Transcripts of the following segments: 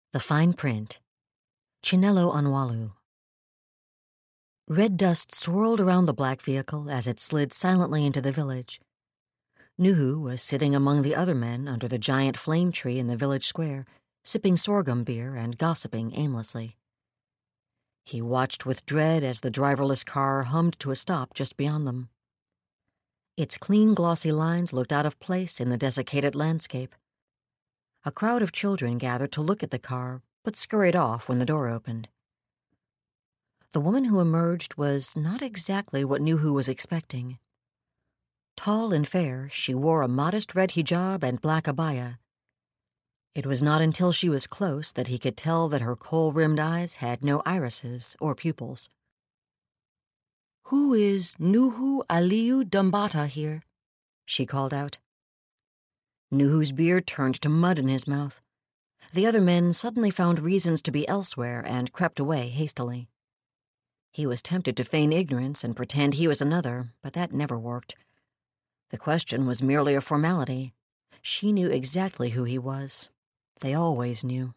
The Fine Print. Chinelo Onwualu. Red dust swirled around the black vehicle as it slid silently into the village. Nuhu was sitting among the other men under the giant flame tree in the village square, sipping sorghum beer and gossiping aimlessly. He watched with dread as the driverless car hummed to a stop just beyond them. Its clean, glossy lines looked out of place in the desiccated landscape. A crowd of children gathered to look at the car, but scurried off when the door opened. The woman who emerged was not exactly what Nuhu was expecting. Tall and fair, she wore a modest red hijab and black abaya. It was not until she was close that he could tell that her kohl-rimmed eyes had no irises or pupils. "Who is Nuhu Aliyu Dumbata here?" she called out. Nuhu's beard turned to mud in his mouth. The other men suddenly found reasons to be elsewhere and crept away hastily. He was tempted to feign ignorance and pretend he was another, but that never worked. The question was merely a formality. She knew exactly who he was. They always knew.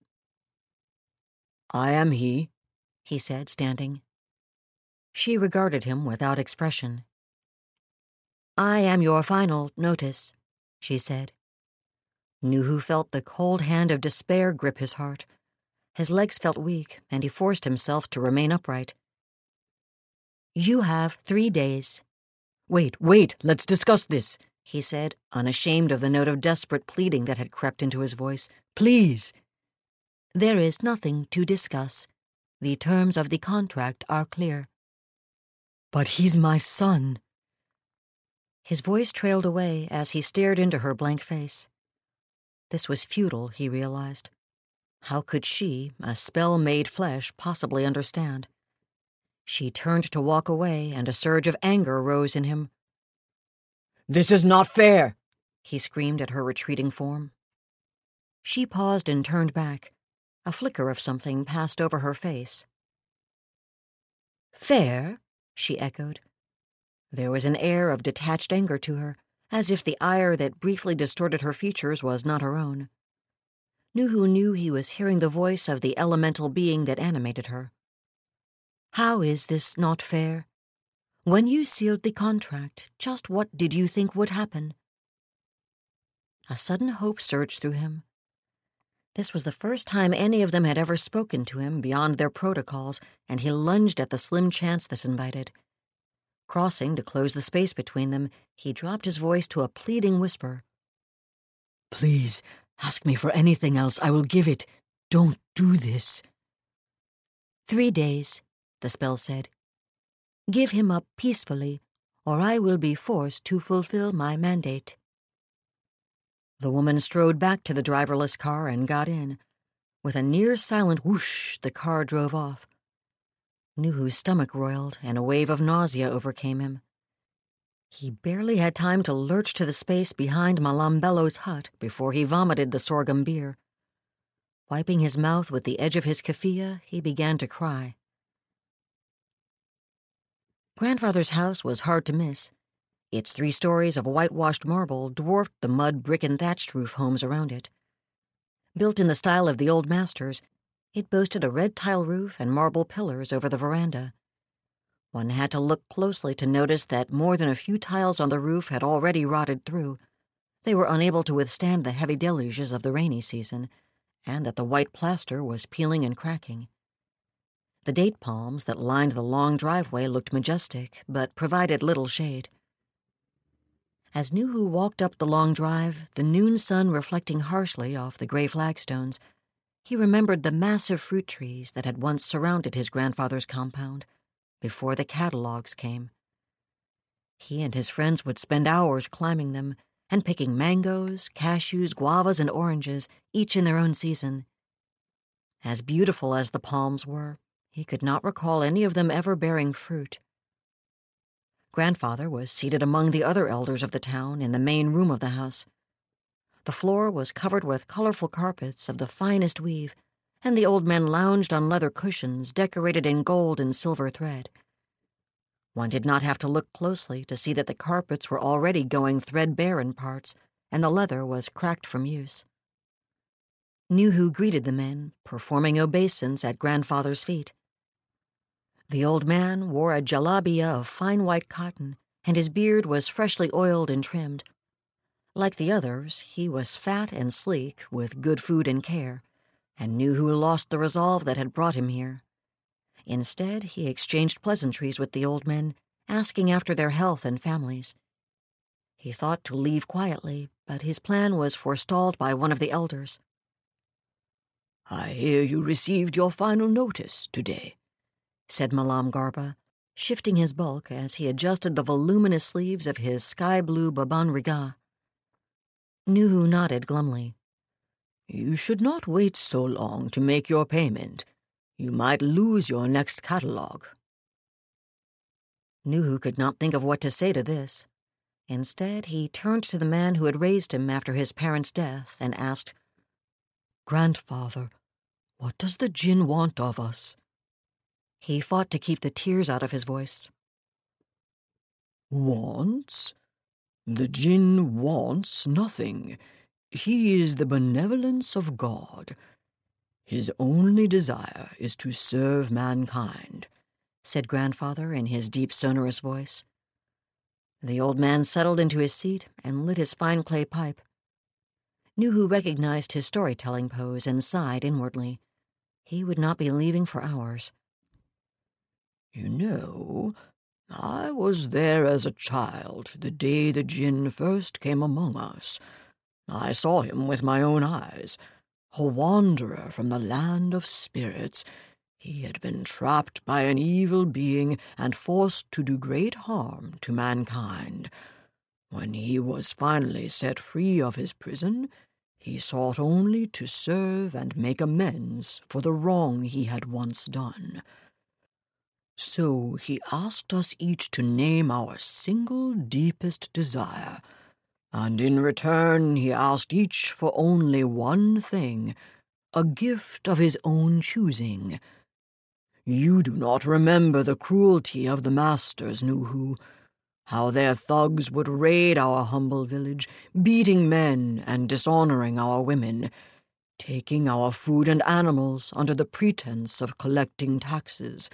"I am he," he said, standing. She regarded him without expression. "I am your final notice," she said. Nuhu felt the cold hand of despair grip his heart. His legs felt weak, and he forced himself to remain upright. "You have 3 days. Wait, let's discuss this," he said, unashamed of the note of desperate pleading that had crept into his voice. "Please." "There is nothing to discuss. The terms of the contract are clear." "But he's my son." His voice trailed away as he stared into her blank face. This was futile, he realized. How could she, a spell made flesh, possibly understand? She turned to walk away, and a surge of anger rose in him. "This is not fair!" he screamed at her retreating form. She paused and turned back. A flicker of something passed over her face. "Fair?" she echoed. There was an air of detached anger to her, as if the ire that briefly distorted her features was not her own. Nuhu knew he was hearing the voice of the elemental being that animated her. "How is this not fair? When you sealed the contract, just what did you think would happen?" A sudden hope surged through him. This was the first time any of them had ever spoken to him beyond their protocols, and he lunged at the slim chance this invited. Crossing to close the space between them, he dropped his voice to a pleading whisper. "Please, ask me for anything else. I will give it. Don't do this." 3 days, the spell said. "Give him up peacefully, or I will be forced to fulfill my mandate." The woman strode back to the driverless car and got in. With a near-silent whoosh, the car drove off. Nuhu's stomach roiled, and a wave of nausea overcame him. He barely had time to lurch to the space behind Malambello's hut before he vomited the sorghum beer. Wiping his mouth with the edge of his keffiyeh, he began to cry. Grandfather's house was hard to miss. Its 3 stories of whitewashed marble dwarfed the mud brick and thatched roof homes around it. Built in the style of the old masters, it boasted a red tile roof and marble pillars over the veranda. One had to look closely to notice that more than a few tiles on the roof had already rotted through. They were unable to withstand the heavy deluges of the rainy season, and that the white plaster was peeling and cracking. The date palms that lined the long driveway looked majestic, but provided little shade. As Nuhu walked up the long drive, the noon sun reflecting harshly off the gray flagstones, he remembered the massive fruit trees that had once surrounded his grandfather's compound, before the catalogs came. He and his friends would spend hours climbing them and picking mangoes, cashews, guavas, and oranges, each in their own season. As beautiful as the palms were, he could not recall any of them ever bearing fruit. Grandfather was seated among the other elders of the town in the main room of the house. The floor was covered with colorful carpets of the finest weave, and the old men lounged on leather cushions decorated in gold and silver thread. One did not have to look closely to see that the carpets were already going threadbare in parts, and the leather was cracked from use. Nuhu greeted the men, performing obeisance at Grandfather's feet. The old man wore a jalabia of fine white cotton, and his beard was freshly oiled and trimmed. Like the others, he was fat and sleek, with good food and care, and Nuhu lost the resolve that had brought him here. Instead, he exchanged pleasantries with the old men, asking after their health and families. He thought to leave quietly, but his plan was forestalled by one of the elders. "I hear you received your final notice today," said Malam Garba, shifting his bulk as he adjusted the voluminous sleeves of his sky-blue baban riga. Nuhu nodded glumly. "You should not wait so long to make your payment. You might lose your next catalogue." Nuhu could not think of what to say to this. Instead, he turned to the man who had raised him after his parents' death and asked, "Grandfather, what does the Jinn want of us?" He fought to keep the tears out of his voice. "Wants? The Jinn wants nothing. He is the benevolence of God. His only desire is to serve mankind," said Grandfather in his deep, sonorous voice. The old man settled into his seat and lit his fine clay pipe. Nuhu recognized his storytelling pose and sighed inwardly. He would not be leaving for hours. "You know, I was there as a child the day the Jinn first came among us. I saw him with my own eyes, a wanderer from the land of spirits. He had been trapped by an evil being and forced to do great harm to mankind. When he was finally set free of his prison, he sought only to serve and make amends for the wrong he had once done. So he asked us each to name our single deepest desire, and in return he asked each for only one thing, a gift of his own choosing. You do not remember the cruelty of the masters, Nuhu, how their thugs would raid our humble village, beating men and dishonoring our women, taking our food and animals under the pretense of collecting taxes.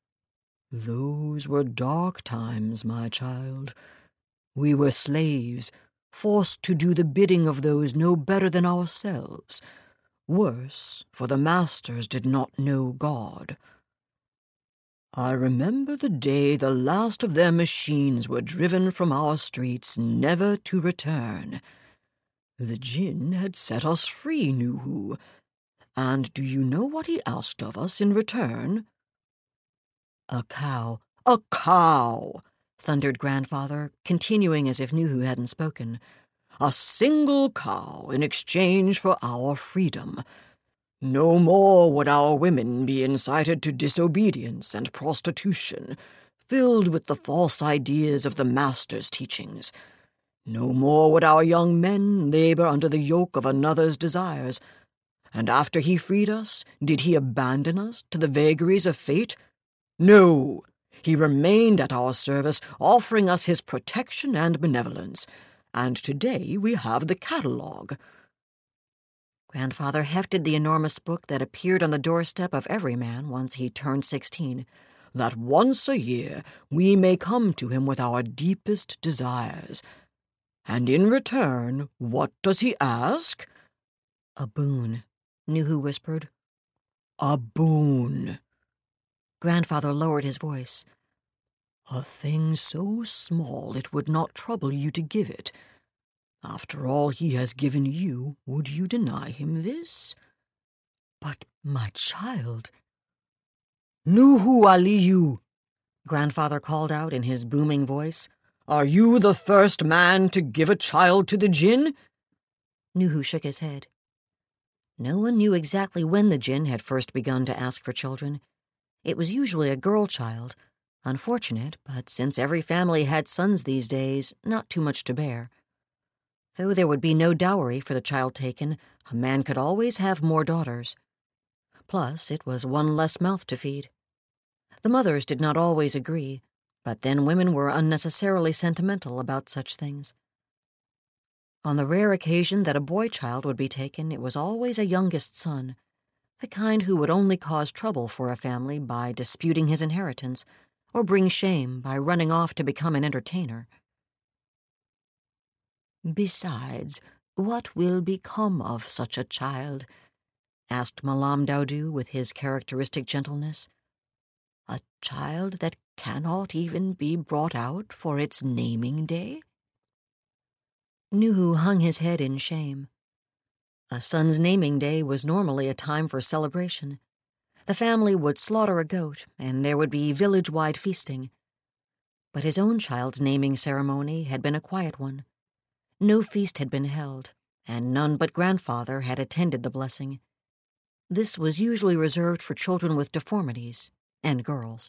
Those were dark times, my child. We were slaves, forced to do the bidding of those no better than ourselves. Worse, for the masters did not know God. I remember the day the last of their machines were driven from our streets, never to return. The Jinn had set us free, Nuhu. And do you know what he asked of us in return?" "A cow." "A cow!" thundered Grandfather, continuing as if Nuhu hadn't spoken. "A single cow in exchange for our freedom. No more would our women be incited to disobedience and prostitution, filled with the false ideas of the master's teachings. No more would our young men labor under the yoke of another's desires. And after he freed us, did he abandon us to the vagaries of fate? No! He remained at our service, offering us his protection and benevolence. And today we have the catalogue." Grandfather hefted the enormous book that appeared on the doorstep of every man once he turned 16. "That once a year we may come to him with our deepest desires. And in return, what does he ask?" "A boon," Nuhu whispered. "A boon." Grandfather lowered his voice. "A thing so small it would not trouble you to give it. After all he has given you, would you deny him this?" "But, my child—" "Nuhu Aliyu," Grandfather called out in his booming voice. "Are you the first man to give a child to the Jinn?" Nuhu shook his head. No one knew exactly when the Jinn had first begun to ask for children. It was usually a girl child. Unfortunate, but since every family had sons these days, not too much to bear. Though there would be no dowry for the child taken, a man could always have more daughters. Plus, it was one less mouth to feed. The mothers did not always agree, but then women were unnecessarily sentimental about such things. On the rare occasion that a boy child would be taken, it was always a youngest son, the kind who would only cause trouble for a family by disputing his inheritance, or bring shame by running off to become an entertainer. "Besides, what will become of such a child?" asked Malam Daudu with his characteristic gentleness. "A child that cannot even be brought out for its naming day?" Nuhu hung his head in shame. A son's naming day was normally a time for celebration. The family would slaughter a goat, and there would be village-wide feasting. But his own child's naming ceremony had been a quiet one. No feast had been held, and none but grandfather had attended the blessing. This was usually reserved for children with deformities, and girls.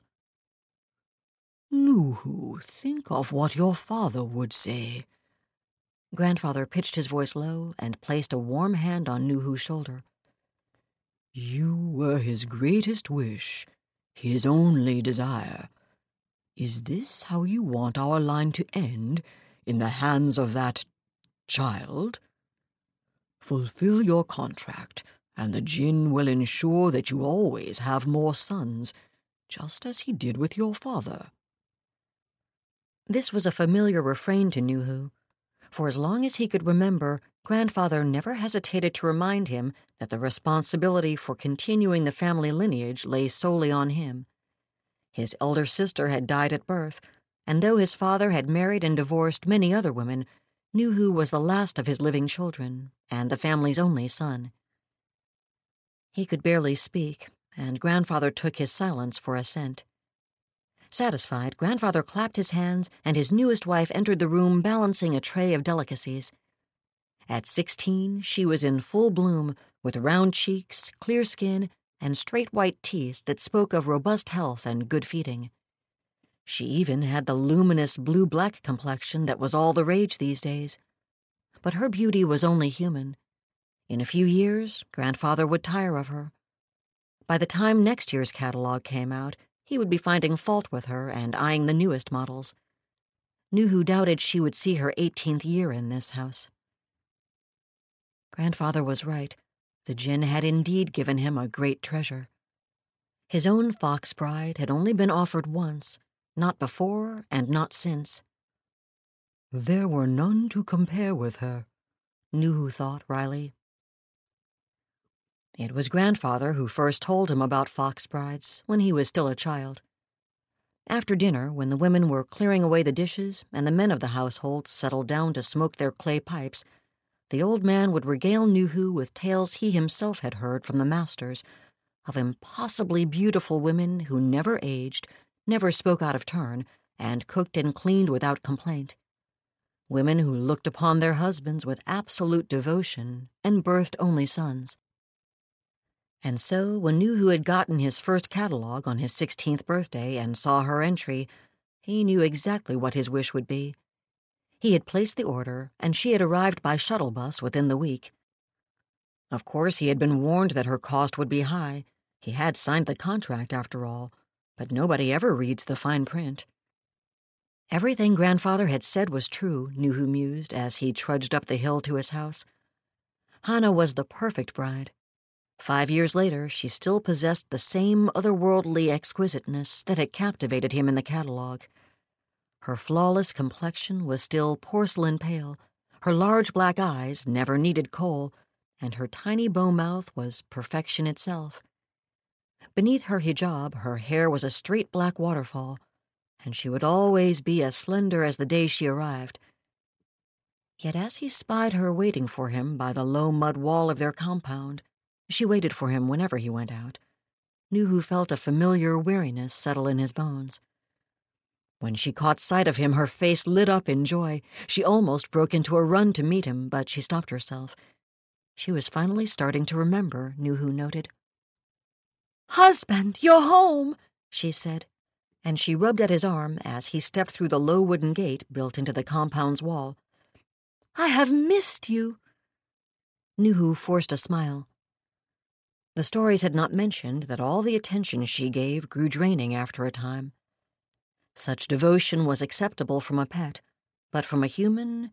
"Nuhu, think of what your father would say." Grandfather pitched his voice low and placed a warm hand on Nuhu's shoulder. "You were his greatest wish, his only desire. Is this how you want our line to end, in the hands of that child? Fulfill your contract, and the Jinn will ensure that you always have more sons, just as he did with your father." This was a familiar refrain to Nuhu. For as long as he could remember, grandfather never hesitated to remind him that the responsibility for continuing the family lineage lay solely on him. His elder sister had died at birth, and though his father had married and divorced many other women, Nuhu was the last of his living children, and the family's only son. He could barely speak, and grandfather took his silence for assent. Satisfied, grandfather clapped his hands, and his newest wife entered the room balancing a tray of delicacies. At 16, she was in full bloom, with round cheeks, clear skin, and straight white teeth that spoke of robust health and good feeding. She even had the luminous blue-black complexion that was all the rage these days. But her beauty was only human. In a few years, grandfather would tire of her. By the time next year's catalog came out, he would be finding fault with her and eyeing the newest models. Nuhu doubted she would see her 18th year in this house. Grandfather was right. The Jinn had indeed given him a great treasure. His own fox bride had only been offered once, not before and not since. "There were none to compare with her," Nuhu thought wryly. It was grandfather who first told him about fox brides when he was still a child. After dinner, when the women were clearing away the dishes and the men of the household settled down to smoke their clay pipes, the old man would regale Nuhu with tales he himself had heard from the masters of impossibly beautiful women who never aged, never spoke out of turn, and cooked and cleaned without complaint. Women who looked upon their husbands with absolute devotion and birthed only sons. And so, when Nuhu had gotten his first catalog on his 16th birthday and saw her entry, he knew exactly what his wish would be. He had placed the order, and she had arrived by shuttle bus within the week. Of course, he had been warned that her cost would be high. He had signed the contract, after all, but nobody ever reads the fine print. Everything grandfather had said was true, Nuhu mused as he trudged up the hill to his house. Hannah was the perfect bride. 5 years later, she still possessed the same otherworldly exquisiteness that had captivated him in the catalog. Her flawless complexion was still porcelain pale, her large black eyes never needed kohl, and her tiny bow mouth was perfection itself. Beneath her hijab, her hair was a straight black waterfall, and she would always be as slender as the day she arrived. Yet as he spied her waiting for him by the low mud wall of their compound, she waited for him whenever he went out, Nuhu felt a familiar weariness settle in his bones. When she caught sight of him, her face lit up in joy. She almost broke into a run to meet him, but she stopped herself. She was finally starting to remember, Nuhu noted. "Husband, you're home," she said, and she rubbed at his arm as he stepped through the low wooden gate built into the compound's wall. "I have missed you." Nuhu forced a smile. The stories had not mentioned that all the attention she gave grew draining after a time. Such devotion was acceptable from a pet, but from a human,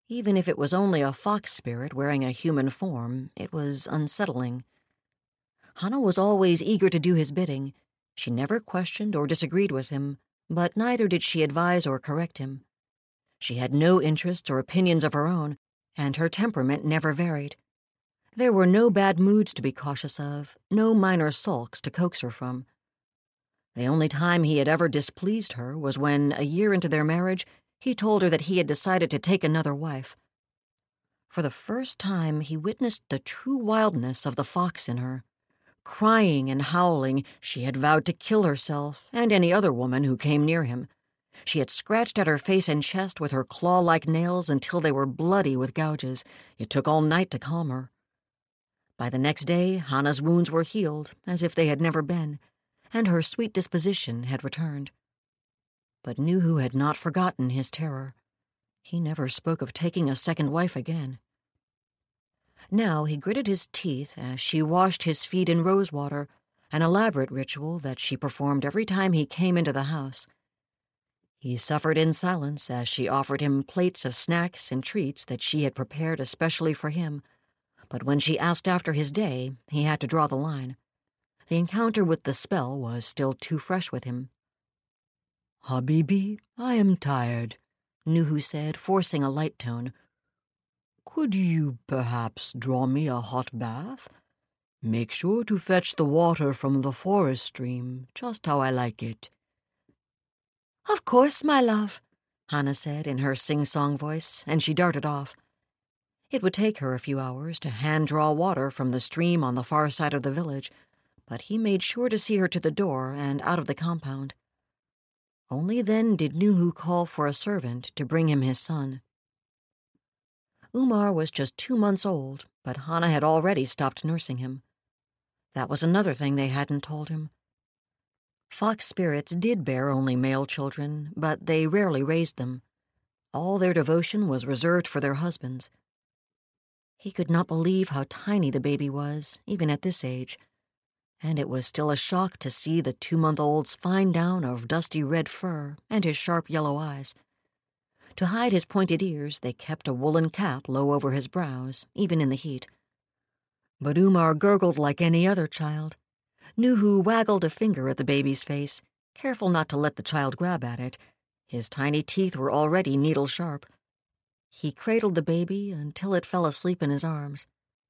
Even if it was only a fox spirit wearing a human form, it was unsettling. Hana was always eager to do his bidding. She never questioned or disagreed with him, but neither did she advise or correct him. She had no interests or opinions of her own, and her temperament never varied. There were no bad moods to be cautious of, no minor sulks to coax her from. The only time he had ever displeased her was when, a year into their marriage, he told her that he had decided to take another wife. For the first time, he witnessed the true wildness of the fox in her. Crying and howling, she had vowed to kill herself and any other woman who came near him. She had scratched at her face and chest with her claw-like nails until they were bloody with gouges. It took all night to calm her. By the next day, Hana's wounds were healed, as if they had never been, and her sweet disposition had returned. But Nuhu had not forgotten his terror. He never spoke of taking a second wife again. Now he gritted his teeth as she washed his feet in rose water, an elaborate ritual that she performed every time he came into the house. He suffered in silence as she offered him plates of snacks and treats that she had prepared especially for him, but when she asked after his day, he had to draw the line. The encounter with the spell was still too fresh with him. "Habibi, I am tired," Nuhu said, forcing a light tone. "Could you perhaps draw me a hot bath? Make sure to fetch the water from the forest stream, just how I like it." "Of course, my love," Hana said in her sing-song voice, and she darted off. It would take her a few hours to hand-draw water from the stream on the far side of the village, but he made sure to see her to the door and out of the compound. Only then did Nuhu call for a servant to bring him his son. Umar was just 2 months old, but Hana had already stopped nursing him. That was another thing they hadn't told him. Fox spirits did bear only male children, but they rarely raised them. All their devotion was reserved for their husbands. He could not believe how tiny the baby was, even at this age, and it was still a shock to see the 2-month-old's fine down of dusty red fur and his sharp yellow eyes. To hide his pointed ears, they kept a woolen cap low over his brows, even in the heat. But Umar gurgled like any other child. Nuhu waggled a finger at the baby's face, careful not to let the child grab at it. His tiny teeth were already needle-sharp. He cradled the baby until it fell asleep in his arms.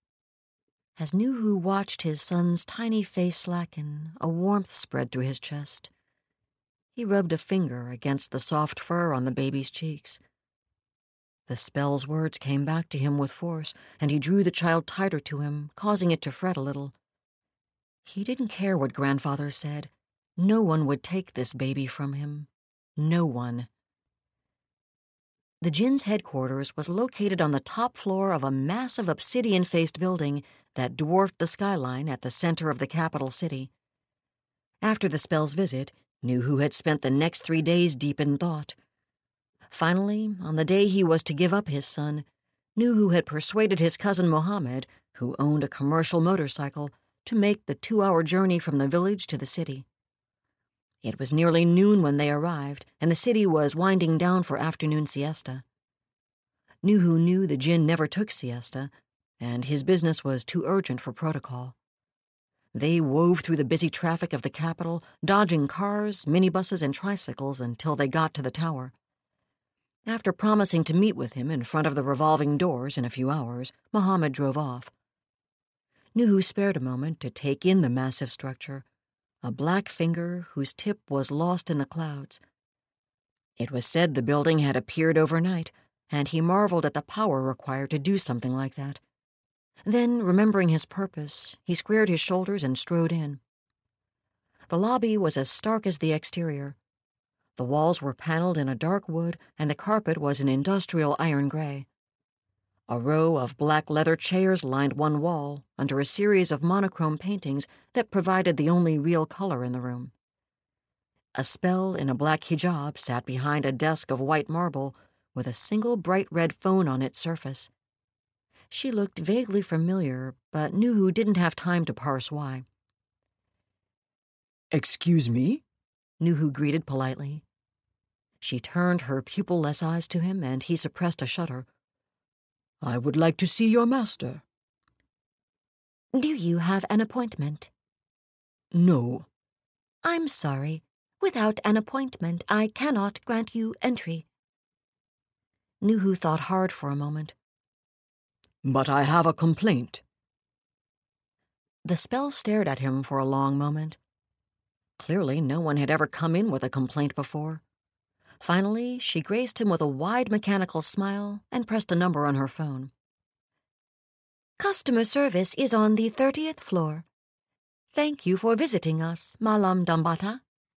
As Nuhu watched his son's tiny face slacken, a warmth spread through his chest. He rubbed a finger against the soft fur on the baby's cheeks. The spell's words came back to him with force, and he drew the child tighter to him, causing it to fret a little. He didn't care what grandfather said. No one would take this baby from him. No one. The Jinn's headquarters was located on the top floor of a massive obsidian-faced building that dwarfed the skyline at the center of the capital city. After the spell's visit, Nuhu had spent the next 3 days deep in thought. Finally, on the day he was to give up his son, Nuhu had persuaded his cousin Mohammed, who owned a commercial motorcycle, to make the 2-hour journey from the village to the city. It was nearly noon when they arrived, and the city was winding down for afternoon siesta. Nuhu knew the Jinn never took siesta, and his business was too urgent for protocol. They wove through the busy traffic of the capital, dodging cars, minibuses, and tricycles until they got to the tower. After promising to meet with him in front of the revolving doors in a few hours, Mohammed drove off. Nuhu spared a moment to take in the massive structure, a black finger whose tip was lost in the clouds. It was said the building had appeared overnight, and he marveled at the power required to do something like that. Then, remembering his purpose, he squared his shoulders and strode in. The lobby was as stark as the exterior. The walls were paneled in a dark wood, and the carpet was an industrial iron gray. A row of black leather chairs lined one wall, under a series of monochrome paintings that provided the only real color in the room. A spell in a black hijab sat behind a desk of white marble, with a single bright red phone on its surface. She looked vaguely familiar, but Nuhu didn't have time to parse why. "Excuse me?" Nuhu greeted politely. She turned her pupil-less eyes to him, and he suppressed a shudder. I would like to see your master. Do you have an appointment? No. I'm sorry. Without an appointment, I cannot grant you entry. Nuhu thought hard for a moment. But I have a complaint. The spell stared at him for a long moment. Clearly, no one had ever come in with a complaint before. Finally, she graced him with a wide mechanical smile and pressed a number on her phone. Customer service is on the 30th floor. Thank you for visiting us, Malam Dambata.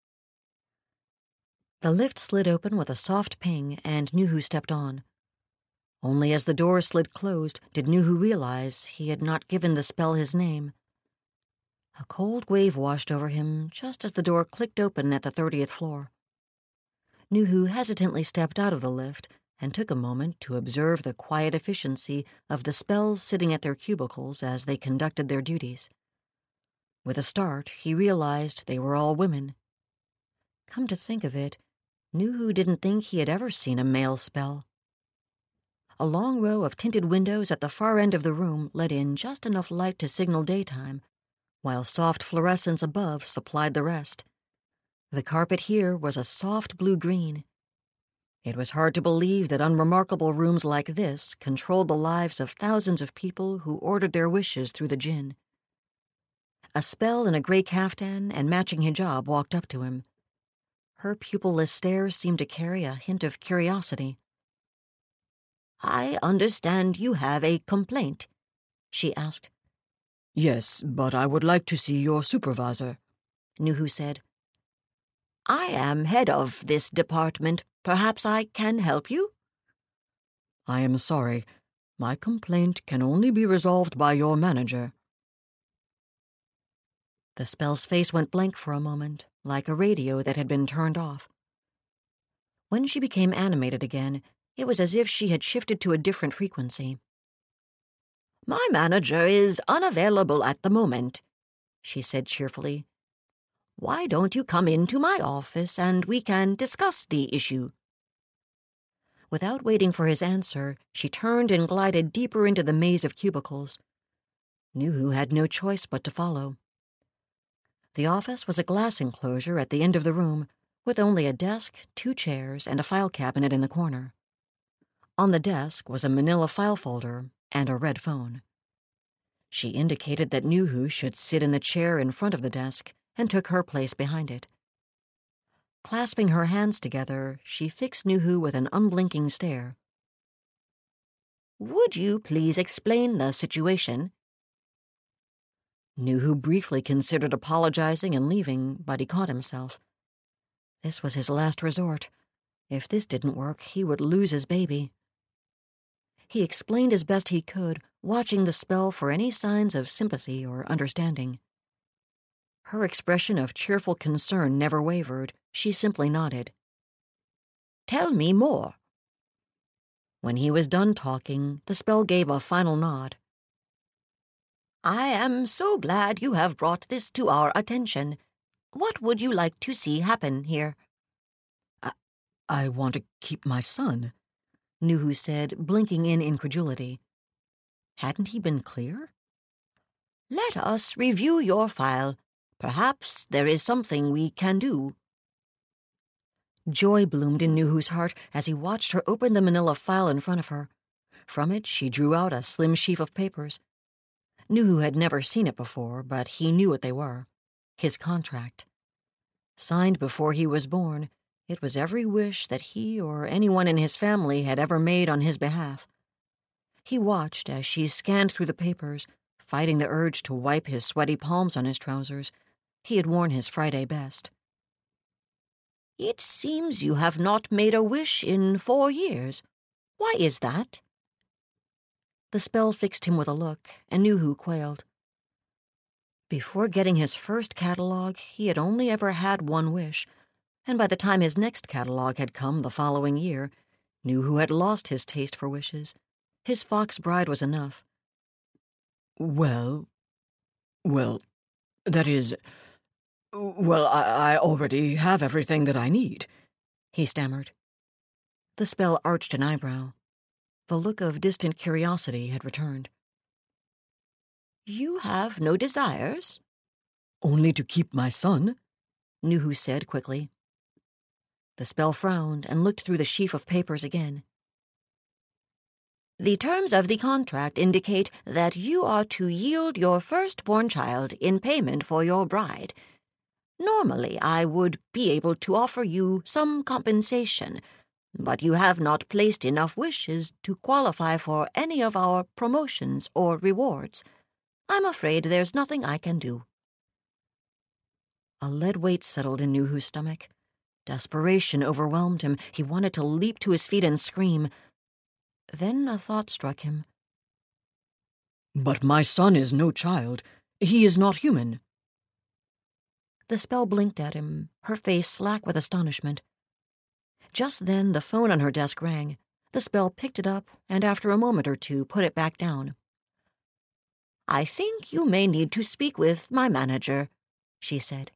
The lift slid open with a soft ping, and Nuhu stepped on. Only as the door slid closed did Nuhu realize he had not given the spell his name. A cold wave washed over him just as the door clicked open at the 30th floor. Nuhu hesitantly stepped out of the lift and took a moment to observe the quiet efficiency of the spells sitting at their cubicles as they conducted their duties. With a start, he realized they were all women. Come to think of it, Nuhu didn't think he had ever seen a male spell. A long row of tinted windows at the far end of the room let in just enough light to signal daytime, while soft fluorescence above supplied the rest. The carpet here was a soft blue-green. It was hard to believe that unremarkable rooms like this controlled the lives of thousands of people who ordered their wishes through the jinn. A spell in a gray kaftan and matching hijab walked up to him. Her pupilless stare seemed to carry a hint of curiosity. I understand you have a complaint, she asked. Yes, but I would like to see your supervisor, Nuhu said. I am head of this department. Perhaps I can help you? I am sorry. My complaint can only be resolved by your manager. The spell's face went blank for a moment, like a radio that had been turned off. When she became animated again, it was as if she had shifted to a different frequency. My manager is unavailable at the moment, she said cheerfully. Why don't you come into my office and we can discuss the issue? Without waiting for his answer, she turned and glided deeper into the maze of cubicles. Nuhu had no choice but to follow. The office was a glass enclosure at the end of the room, with only a desk, 2 chairs, and a file cabinet in the corner. On the desk was a manila file folder and a red phone. She indicated that Nuhu should sit in the chair in front of the desk and took her place behind it. Clasping her hands together, she fixed Nuhu with an unblinking stare. Would you please explain the situation? Nuhu briefly considered apologizing and leaving, but he caught himself. This was his last resort. If this didn't work, he would lose his baby. He explained as best he could, watching the spell for any signs of sympathy or understanding. Her expression of cheerful concern never wavered. She simply nodded. Tell me more. When he was done talking, the spell gave a final nod. I am so glad you have brought this to our attention. What would you like to see happen here? I want to keep my son, Nuhu said, blinking in incredulity. Hadn't he been clear? Let us review your file. Perhaps there is something we can do. Joy bloomed in Nuhu's heart as he watched her open the manila file in front of her. From it, she drew out a slim sheaf of papers. Nuhu had never seen it before, but he knew what they were. His contract. Signed before he was born, it was every wish that he or anyone in his family had ever made on his behalf. He watched as she scanned through the papers, fighting the urge to wipe his sweaty palms on his trousers. He had worn his Friday best. It seems you have not made a wish in 4 years. Why is that? The spell fixed him with a look, and Nuhu quailed. Before getting his first catalog, he had only ever had one wish, and by the time his next catalog had come the following year, Nuhu had lost his taste for wishes. His fox bride was enough. Well, that is... Well, I already have everything that I need, he stammered. The spell arched an eyebrow. The look of distant curiosity had returned. "You have no desires?" "Only to keep my son," Nuhu said quickly. The spell frowned and looked through the sheaf of papers again. "The terms of the contract indicate that you are to yield your firstborn child in payment for your bride. Normally, I would be able to offer you some compensation, but you have not placed enough wishes to qualify for any of our promotions or rewards. I'm afraid there's nothing I can do." A lead weight settled in Nuhu's stomach. Desperation overwhelmed him. He wanted to leap to his feet and scream. Then a thought struck him. "But my son is no child. He is not human." The spell blinked at him, her face slack with astonishment. Just then the phone on her desk rang. The spell picked it up and after a moment or two put it back down. "I think you may need to speak with my manager," she said.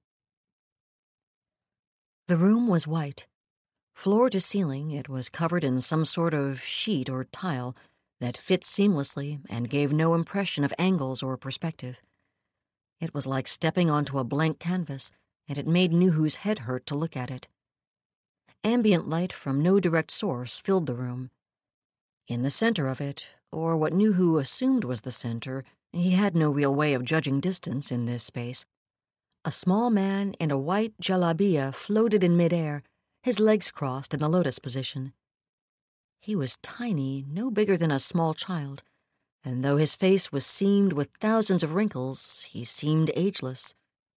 The room was white. Floor to ceiling, it was covered in some sort of sheet or tile that fit seamlessly and gave no impression of angles or perspective. It was like stepping onto a blank canvas, and it made Nuhu's head hurt to look at it. Ambient light from no direct source filled the room. In the center of it, or what Nuhu assumed was the center, he had no real way of judging distance in this space, a small man in a white jalabiya floated in midair, his legs crossed in the lotus position. He was tiny, no bigger than a small child, and though his face was seamed with thousands of wrinkles, he seemed ageless.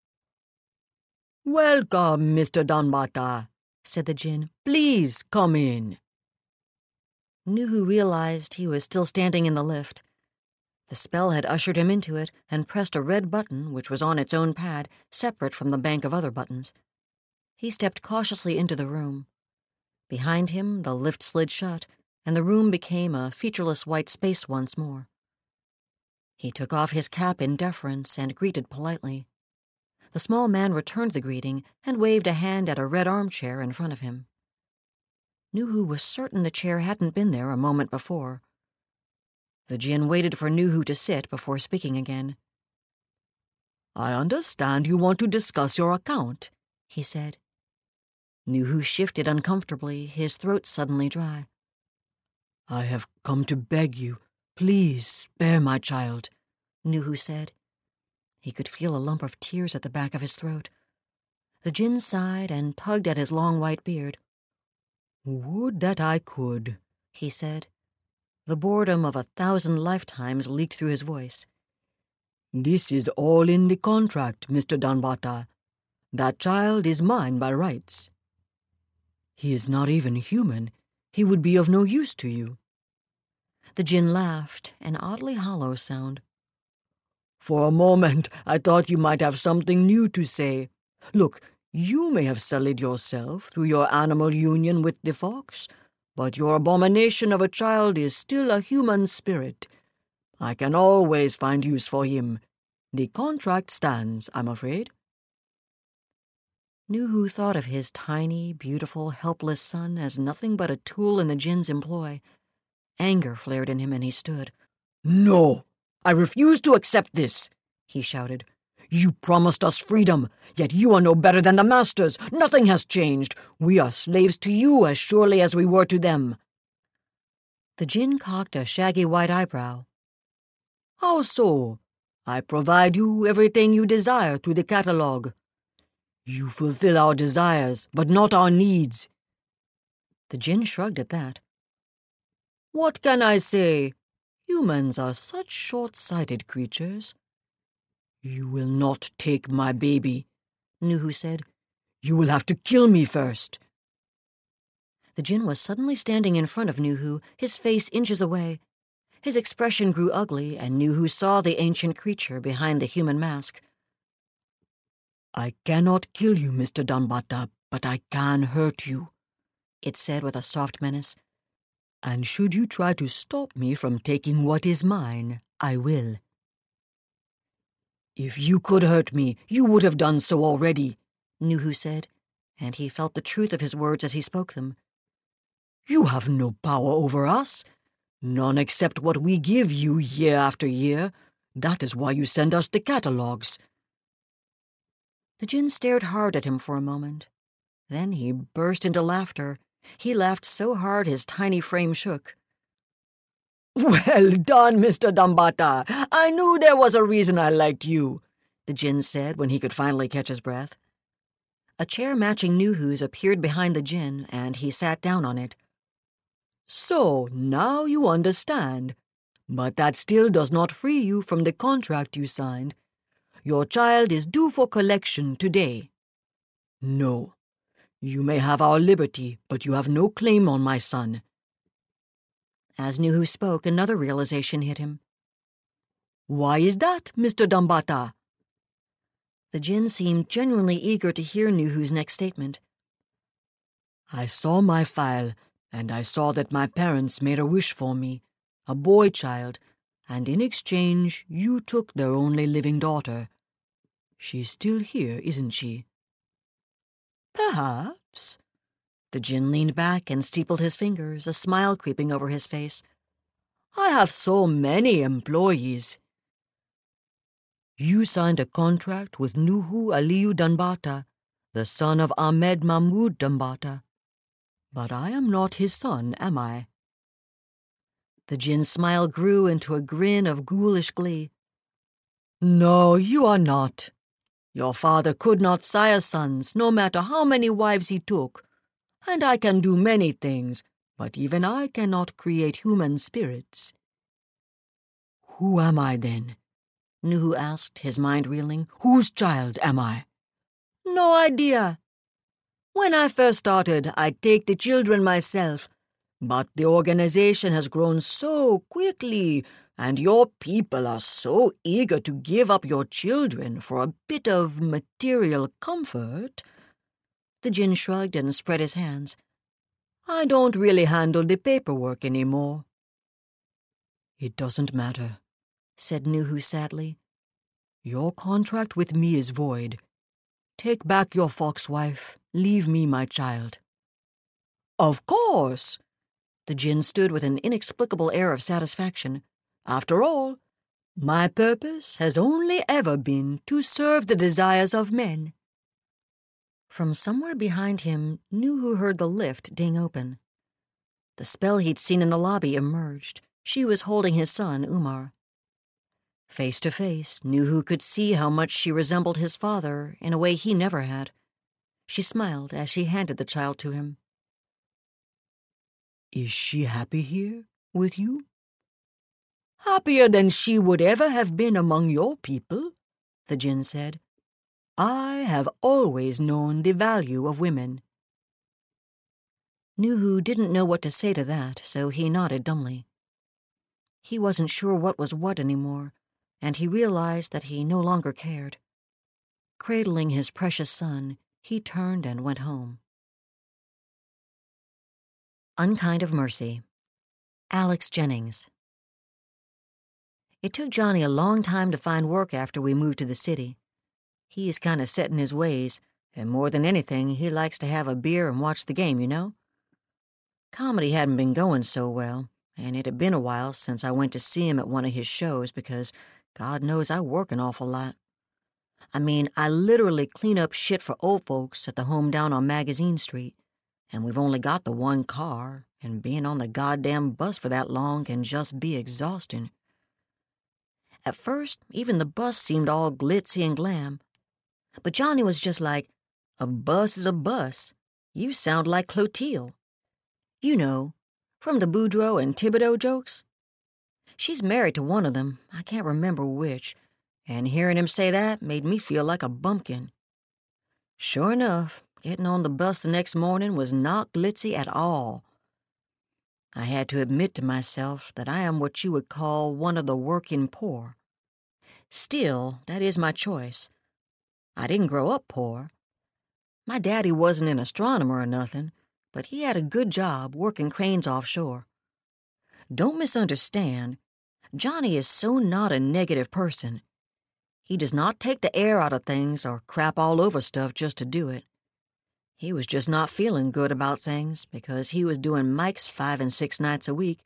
"Welcome, Mr. Danbata," said the Jinn. "Please come in." Nuhu realized he was still standing in the lift. The spell had ushered him into it and pressed a red button which was on its own pad, separate from the bank of other buttons. He stepped cautiously into the room. Behind him, the lift slid shut, and the room became a featureless white space once more. He took off his cap in deference and greeted politely. The small man returned the greeting and waved a hand at a red armchair in front of him. Nuhu was certain the chair hadn't been there a moment before. The Jinn waited for Nuhu to sit before speaking again. "I understand you want to discuss your account," he said. Nuhu shifted uncomfortably, his throat suddenly dry. "I have come to beg you, please spare my child," Nuhu said. He could feel a lump of tears at the back of his throat. The Jinn sighed and tugged at his long white beard. "Would that I could," he said. The boredom of 1,000 lifetimes leaked through his voice. "This is all in the contract, Mr. Danbata. That child is mine by rights." "He is not even human. He would be of no use to you." The Jinn laughed, an oddly hollow sound. "For a moment I thought you might have something new to say. Look, you may have sullied yourself through your animal union with the fox, but your abomination of a child is still a human spirit. I can always find use for him. The contract stands, I'm afraid." Nuhu thought of his tiny, beautiful, helpless son as nothing but a tool in the Jinn's employ. Anger flared in him and he stood. "No! I refuse to accept this," he shouted. "You promised us freedom, yet you are no better than the masters. Nothing has changed. We are slaves to you as surely as we were to them." The Jinn cocked a shaggy white eyebrow. "How so? I provide you everything you desire through the catalogue. You fulfill our desires, but not our needs." The Jinn shrugged at that. "What can I say? Humans are such short-sighted creatures." "You will not take my baby," Nuhu said. "You will have to kill me first." The Jinn was suddenly standing in front of Nuhu, his face inches away. His expression grew ugly, and Nuhu saw the ancient creature behind the human mask. "I cannot kill you, Mr. Danbata, but I can hurt you," it said with a soft menace. "And should you try to stop me from taking what is mine, I will." "If you could hurt me, you would have done so already," Nuhu said, and he felt the truth of his words as he spoke them. "You have no power over us. None except what we give you year after year. That is why you send us the catalogues." The djinn stared hard at him for a moment. Then he burst into laughter. He laughed so hard his tiny frame shook. "Well done, Mr. Dambata. I knew there was a reason I liked you," the djinn said when he could finally catch his breath. A chair matching Nuhu's appeared behind the djinn, and he sat down on it. "So, now you understand. But that still does not free you from the contract you signed. Your child is due for collection today. No. You may have our liberty, but you have no claim on my son." As Nuhu spoke, another realization hit him. "Why is that, Mr. Dambata?" The djinn seemed genuinely eager to hear Nuhu's next statement. "I saw my file, and I saw that my parents made a wish for me, a boy child, and in exchange you took their only living daughter. She's still here, isn't she?" "Perhaps." The djinn leaned back and steepled his fingers, a smile creeping over his face. "I have so many employees." "You signed a contract with Nuhu Aliyu Dambata, the son of Ahmed Mahmud Dambata. But I am not his son, am I?" The djinn's smile grew into a grin of ghoulish glee. "No, you are not. Your father could not sire sons, no matter how many wives he took. And I can do many things, but even I cannot create human spirits." "Who am I, then?" Nuhu asked, his mind reeling. "Whose child am I?" "No idea. When I first started, I'd take the children myself. But the organization has grown so quickly, and your people are so eager to give up your children for a bit of material comfort." The djinn shrugged and spread his hands. "I don't really handle the paperwork anymore." "It doesn't matter," said Nuhu sadly. "Your contract with me is void. Take back your fox wife. Leave me my child." "Of course." The djinn stood with an inexplicable air of satisfaction. "After all, my purpose has only ever been to serve the desires of men." From somewhere behind him, Nuhu heard the lift ding open. The spell he'd seen in the lobby emerged. She was holding his son, Umar. Face to face, Nuhu could see how much she resembled his father in a way he never had. She smiled as she handed the child to him. "Is she happy here with you?" "Happier than she would ever have been among your people," the djinn said. "I have always known the value of women." Nuhu didn't know what to say to that, so he nodded dumbly. He wasn't sure what was what anymore, and he realized that he no longer cared. Cradling his precious son, he turned and went home. Unkind of Mercy. Alex Jennings. It took Johnny a long time to find work after we moved to the city. He's kind of set in his ways, and more than anything, he likes to have a beer and watch the game, you know? Comedy hadn't been going so well, and it had been a while since I went to see him at one of his shows because God knows I work an awful lot. I mean, I literally clean up shit for old folks at the home down on Magazine Street, and we've only got the one car, and being on the goddamn bus for that long can just be exhausting. At first, even the bus seemed all glitzy and glam, but Johnny was just like, "A bus is a bus. You sound like Clotilde. You know, from the Boudreaux and Thibodeau jokes. She's married to one of them, I can't remember which, and hearing him say that made me feel like a bumpkin." Sure enough, getting on the bus the next morning was not glitzy at all. I had to admit to myself that I am what you would call one of the working poor. Still, that is my choice. I didn't grow up poor. My daddy wasn't an astronomer or nothing, but he had a good job working cranes offshore. Don't misunderstand. Johnny is so not a negative person. He does not take the air out of things or crap all over stuff just to do it. He was just not feeling good about things because he was doing mics 5 and 6 nights a week,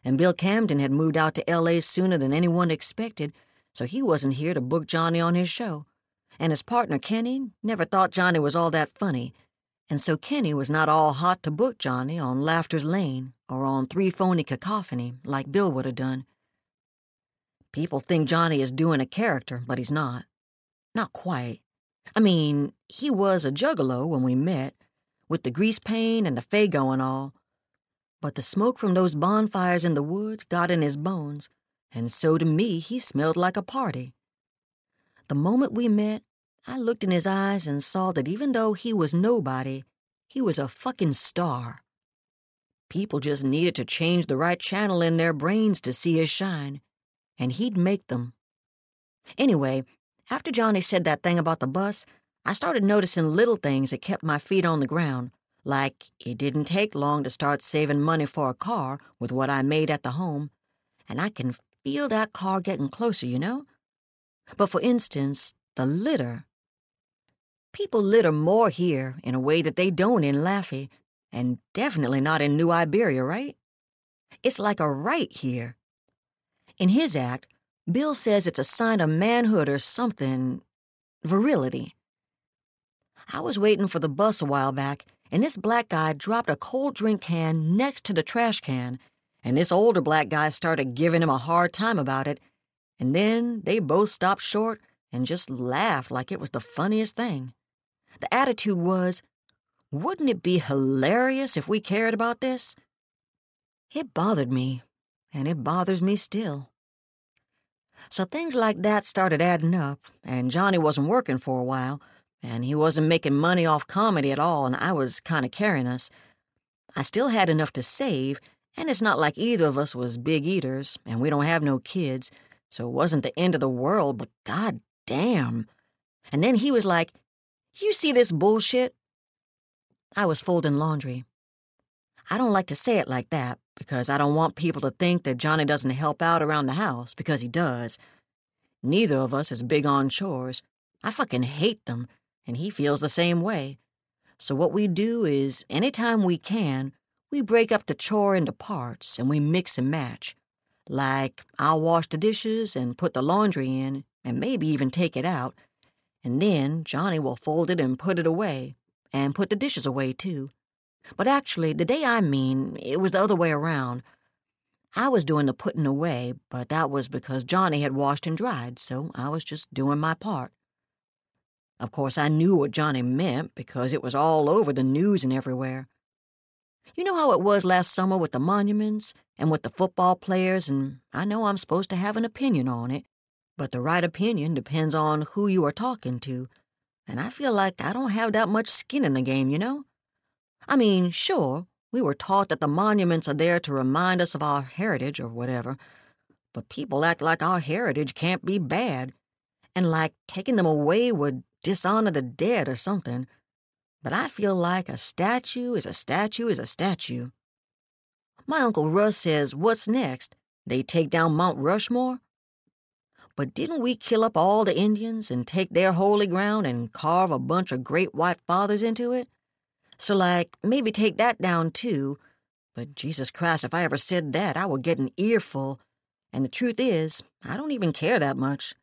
and Bill Camden had moved out to L.A. sooner than anyone expected, so he wasn't here to book Johnny on his show. And his partner, Kenny, never thought Johnny was all that funny, and so Kenny was not all hot to book Johnny on Laughter's Lane or on Three Phony Cacophony like Bill would have done. People think Johnny is doing a character, but he's not. Not quite. I mean, he was a juggalo when we met, with the grease paint and the Faygo and all. But the smoke from those bonfires in the woods got in his bones, and so to me he smelled like a party. The moment we met, I looked in his eyes and saw that even though he was nobody, he was a fucking star. People just needed to change the right channel in their brains to see his shine, and he'd make them. Anyway, after Johnny said that thing about the bus, I started noticing little things that kept my feet on the ground, like it didn't take long to start saving money for a car with what I made at the home, and I can feel that car getting closer, you know? But for instance, the litter. People litter more here in a way that they don't in Laffey, and definitely not in New Iberia, right? It's like a right here. In his act, Bill says it's a sign of manhood or something, virility. I was waiting for the bus a while back, and this black guy dropped a cold drink can next to the trash can, and this older black guy started giving him a hard time about it, and then they both stopped short and just laughed like it was the funniest thing. The attitude was, wouldn't it be hilarious if we cared about this? It bothered me, and it bothers me still. So things like that started adding up, and Johnny wasn't working for a while, and he wasn't making money off comedy at all, and I was kind of carrying us. I still had enough to save, and it's not like either of us was big eaters, and we don't have no kids, so it wasn't the end of the world, but god damn. And then he was like, "You see this bullshit?" I was folding laundry. I don't like to say it like that, because I don't want people to think that Johnny doesn't help out around the house, because he does. Neither of us is big on chores. I fucking hate them, and he feels the same way. So what we do is, anytime we can, we break up the chore into parts, and we mix and match. Like, I'll wash the dishes and put the laundry in, and maybe even take it out, and then Johnny will fold it and put it away, and put the dishes away, too. But actually, the day I mean, it was the other way around. I was doing the putting away, but that was because Johnny had washed and dried, so I was just doing my part. Of course, I knew what Johnny meant because it was all over the news and everywhere. You know how it was last summer with the monuments and with the football players, and I know I'm supposed to have an opinion on it, but the right opinion depends on who you are talking to, and I feel like I don't have that much skin in the game, you know? I mean, sure, we were taught that the monuments are there to remind us of our heritage or whatever, but people act like our heritage can't be bad, and like taking them away would dishonor the dead or something. But I feel like a statue is a statue is a statue. My Uncle Russ says, what's next? They take down Mount Rushmore? But didn't we kill up all the Indians and take their holy ground and carve a bunch of great white fathers into it? So, like, maybe take that down, too. But Jesus Christ, if I ever said that, I would get an earful. And the truth is, I don't even care that much.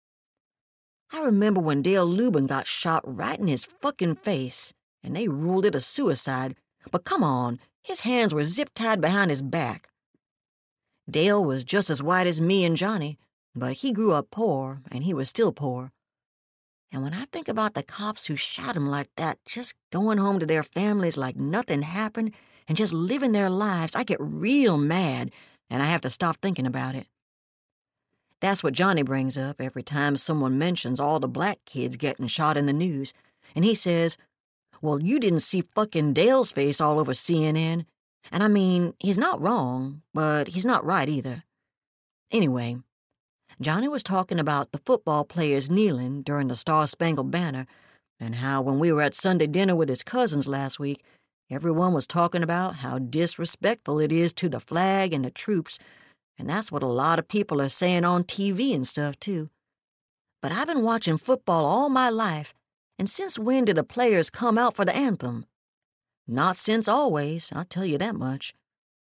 I remember when Dale Lubin got shot right in his fucking face, and they ruled it a suicide. But come on, his hands were zip-tied behind his back. Dale was just as white as me and Johnny, but he grew up poor, and he was still poor. And when I think about the cops who shot him like that, just going home to their families like nothing happened and just living their lives, I get real mad, and I have to stop thinking about it. That's what Johnny brings up every time someone mentions all the black kids getting shot in the news, and he says, well, you didn't see fucking Dale's face all over CNN. And I mean, he's not wrong, but he's not right either. Anyway, Johnny was talking about the football players kneeling during the Star-Spangled Banner, and how when we were at Sunday dinner with his cousins last week, everyone was talking about how disrespectful it is to the flag and the troops, and that's what a lot of people are saying on TV and stuff, too. But I've been watching football all my life, and since when did the players come out for the anthem? Not since always, I'll tell you that much.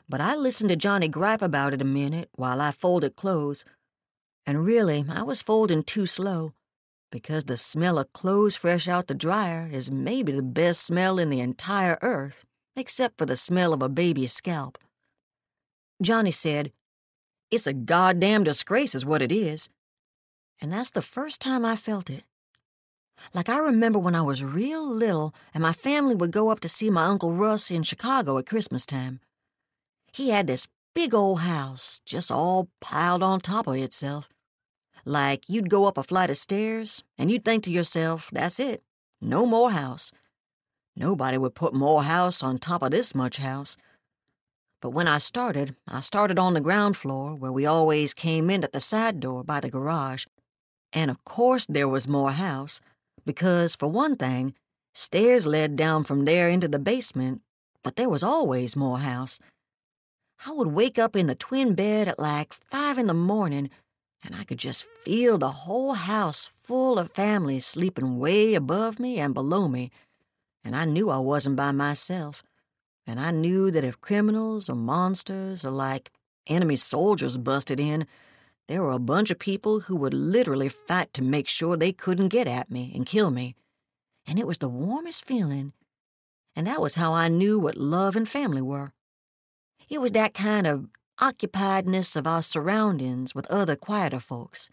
But I listened to Johnny gripe about it a minute while I folded clothes, and really I was folding too slow, because the smell of clothes fresh out the dryer is maybe the best smell in the entire earth, except for the smell of a baby's scalp. Johnny said, "It's a goddamn disgrace is what it is." And that's the first time I felt it. Like I remember when I was real little and my family would go up to see my Uncle Russ in Chicago at Christmas time. He had this big old house, just all piled on top of itself. Like you'd go up a flight of stairs and you'd think to yourself, that's it, no more house. Nobody would put more house on top of this much house. But when I started on the ground floor where we always came in at the side door by the garage. And of course there was more house, because, for one thing, stairs led down from there into the basement, but there was always more house. I would wake up in the twin bed at like 5 in the morning, and I could just feel the whole house full of families sleeping way above me and below me, and I knew I wasn't by myself, and I knew that if criminals or monsters or like enemy soldiers busted in, there were a bunch of people who would literally fight to make sure they couldn't get at me and kill me, and it was the warmest feeling, and that was how I knew what love and family were. It was that kind of occupiedness of our surroundings with other quieter folks.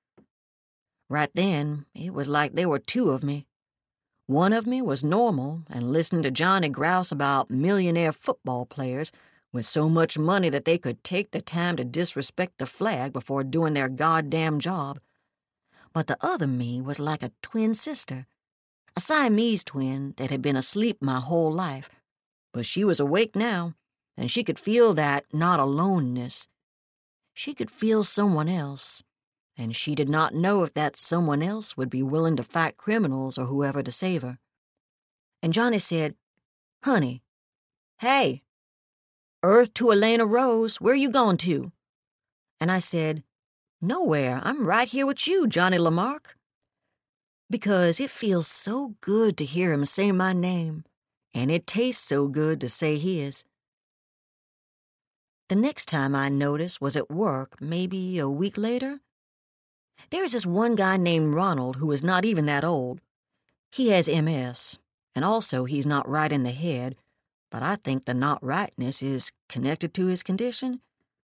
Right then, it was like there were two of me. One of me was normal and listened to Johnny grouse about millionaire football players with so much money that they could take the time to disrespect the flag before doing their goddamn job. But the other me was like a twin sister, a Siamese twin that had been asleep my whole life, but she was awake now, and she could feel that not aloneness. She could feel someone else, and she did not know if that someone else would be willing to fight criminals or whoever to save her. And Johnny said, "Honey, hey, Earth to Elena Rose, where you going to?" And I said, "Nowhere, I'm right here with you, Johnny Lamarck." Because it feels so good to hear him say my name, and it tastes so good to say his. The next time I noticed was at work, maybe a week later. There's this one guy named Ronald who is not even that old. He has MS, and also he's not right in the head, but I think the not rightness is connected to his condition.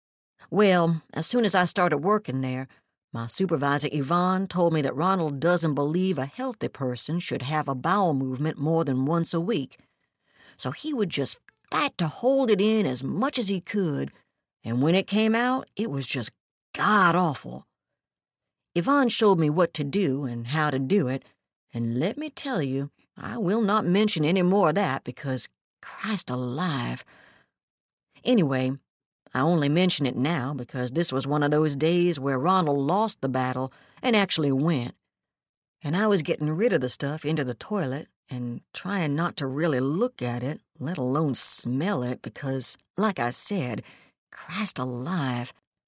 Well, as soon as I started working there, my supervisor Yvonne told me that Ronald doesn't believe a healthy person should have a bowel movement more than once a week, so he would just fight to hold it in as much as he could, and when it came out, it was just god-awful. Yvonne showed me what to do and how to do it, and let me tell you, I will not mention any more of that because, Christ alive. Anyway, I only mention it now because this was one of those days where Ronald lost the battle and actually went, and I was getting rid of the stuff into the toilet and trying not to really look at it, let alone smell it, because, like I said, Christ alive.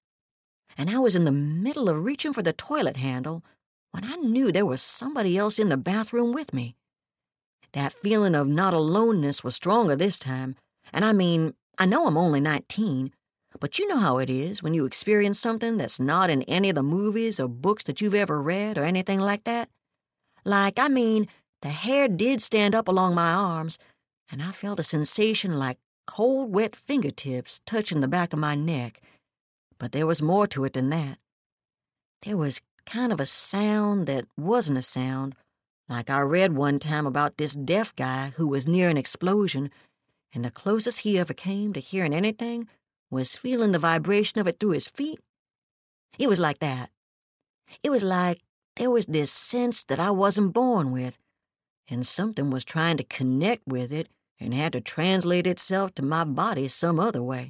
And I was in the middle of reaching for the toilet handle when I knew there was somebody else in the bathroom with me. That feeling of not aloneness was stronger this time, and I mean, I know I'm only 19, but you know how it is when you experience something that's not in any of the movies or books that you've ever read or anything like that. Like, I mean, the hair did stand up along my arms, and I felt a sensation like cold, wet fingertips touching the back of my neck. But there was more to it than that. There was kind of a sound that wasn't a sound, like I read one time about this deaf guy who was near an explosion, and the closest he ever came to hearing anything was feeling the vibration of it through his feet. It was like that. It was like there was this sense that I wasn't born with, and something was trying to connect with it and had to translate itself to my body some other way.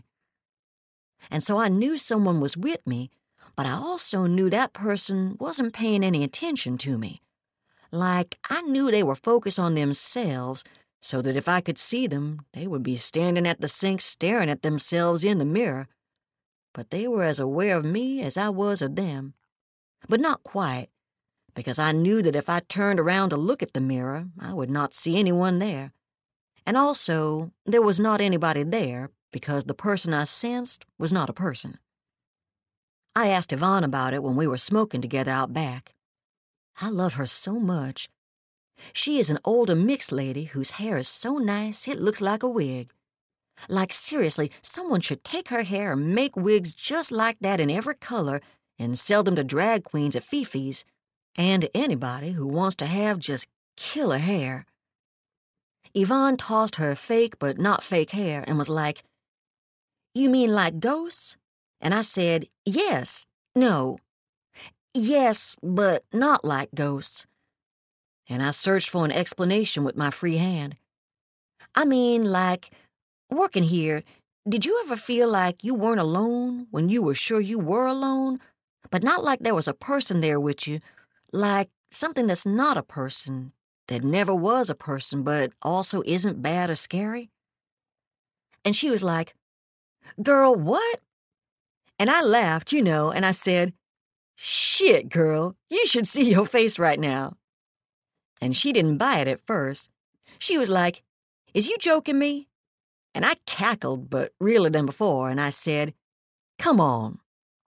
And so I knew someone was with me, but I also knew that person wasn't paying any attention to me. Like, I knew they were focused on themselves, so that if I could see them, they would be standing at the sink staring at themselves in the mirror. But they were as aware of me as I was of them. But not quite, because I knew that if I turned around to look at the mirror, I would not see anyone there. And also, there was not anybody there, because the person I sensed was not a person. I asked Yvonne about it when we were smoking together out back. I love her so much. She is an older mixed lady whose hair is so nice it looks like a wig. Like, seriously, someone should take her hair and make wigs just like that in every color and sell them to drag queens at Fifi's and to anybody who wants to have just killer hair. Yvonne tossed her fake but not fake hair and was like, "You mean like ghosts?" And I said, "Yes, no, yes, but not like ghosts." And I searched for an explanation with my free hand. "I mean, like, working here, did you ever feel like you weren't alone when you were sure you were alone, but not like there was a person there with you, like something that's not a person, that never was a person, but also isn't bad or scary?" And she was like, "Girl, what?" And I laughed, and I said, "Shit, girl, you should see your face right now." And she didn't buy it at first. She was like, "Is you joking me?" And I cackled, but realer than before, and I said, "Come on."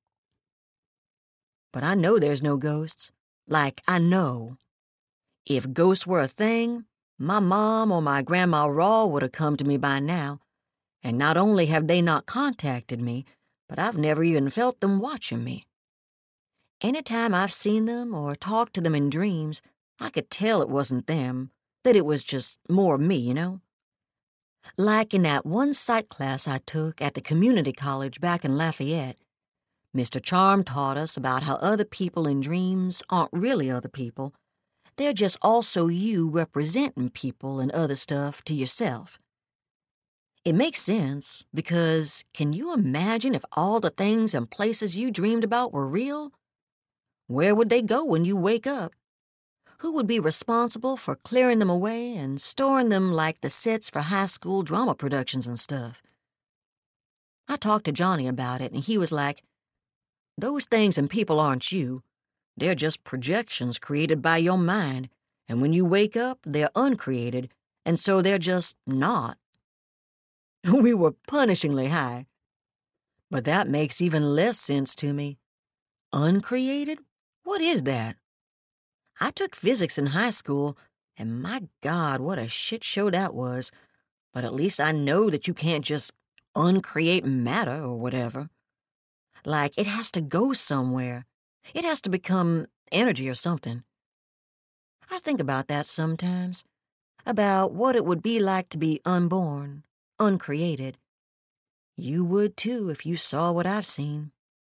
But I know there's no ghosts. Like, I know. If ghosts were a thing, my mom or my Grandma Raw would have come to me by now. And not only have they not contacted me, but I've never even felt them watching me. Anytime I've seen them or talked to them in dreams, I could tell it wasn't them, that it was just more of me. Like in that one psych class I took at the community college back in Lafayette, Mr. Charm taught us about how other people in dreams aren't really other people. They're just also you representing people and other stuff to yourself. It makes sense, because can you imagine if all the things and places you dreamed about were real? Where would they go when you wake up? Who would be responsible for clearing them away and storing them like the sets for high school drama productions and stuff? I talked to Johnny about it, and he was like, "Those things and people aren't you. They're just projections created by your mind, and when you wake up, they're uncreated, and so they're just not." We were punishingly high. But that makes even less sense to me. Uncreated? What is that? I took physics in high school, and my God, what a shit show that was. But at least I know that you can't just uncreate matter or whatever. Like, it has to go somewhere. It has to become energy or something. I think about that sometimes, about what it would be like to be unborn, uncreated. You would too if you saw what I've seen.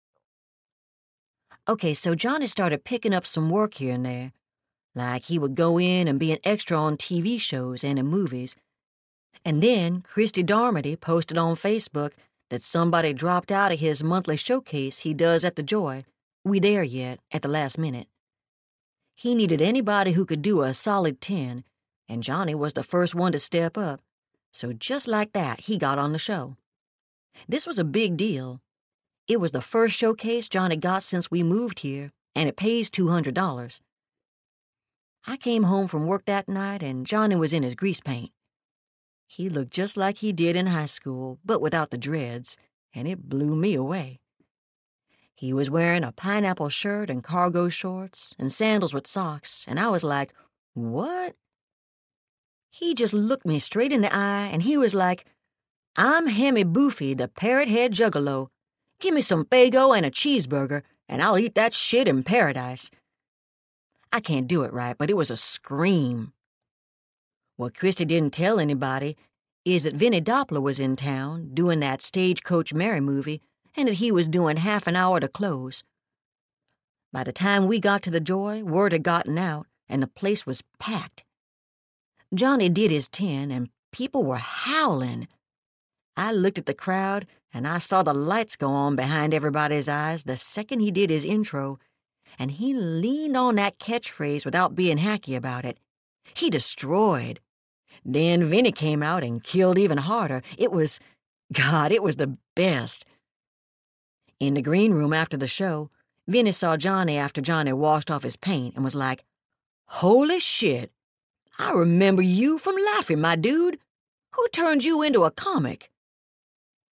Okay, so Johnny started picking up some work here and there. Like he would go in and be an extra on TV shows and in movies. And then Christy Darmody posted on Facebook that somebody dropped out of his monthly showcase he does at the Joy, We Dare Yet, at the last minute. He needed anybody who could do a solid 10, and Johnny was the first one to step up. So just like that, he got on the show. This was a big deal. It was the first showcase Johnny got since we moved here, and it pays $200. I came home from work that night, and Johnny was in his grease paint. He looked just like he did in high school, but without the dreads, and it blew me away. He was wearing a pineapple shirt and cargo shorts and sandals with socks, and I was like, "What?" He just looked me straight in the eye, and he was like, "I'm Hemi Boofy, the parrot-head juggalo. Give me some Faygo and a cheeseburger, and I'll eat that shit in paradise." I can't do it right, but it was a scream. What Christy didn't tell anybody is that Vinnie Doppler was in town doing that Stagecoach Mary movie, and that he was doing half an hour to close. By the time we got to the Joy, word had gotten out, and the place was packed. Johnny did his 10, and people were howling. I looked at the crowd, and I saw the lights go on behind everybody's eyes the second he did his intro, and he leaned on that catchphrase without being hacky about it. He destroyed. Then Vinny came out and killed even harder. It was the best. In the green room after the show, Vinny saw Johnny after Johnny washed off his paint and was like, "Holy shit, I remember you from Laffy, my dude. Who turned you into a comic?"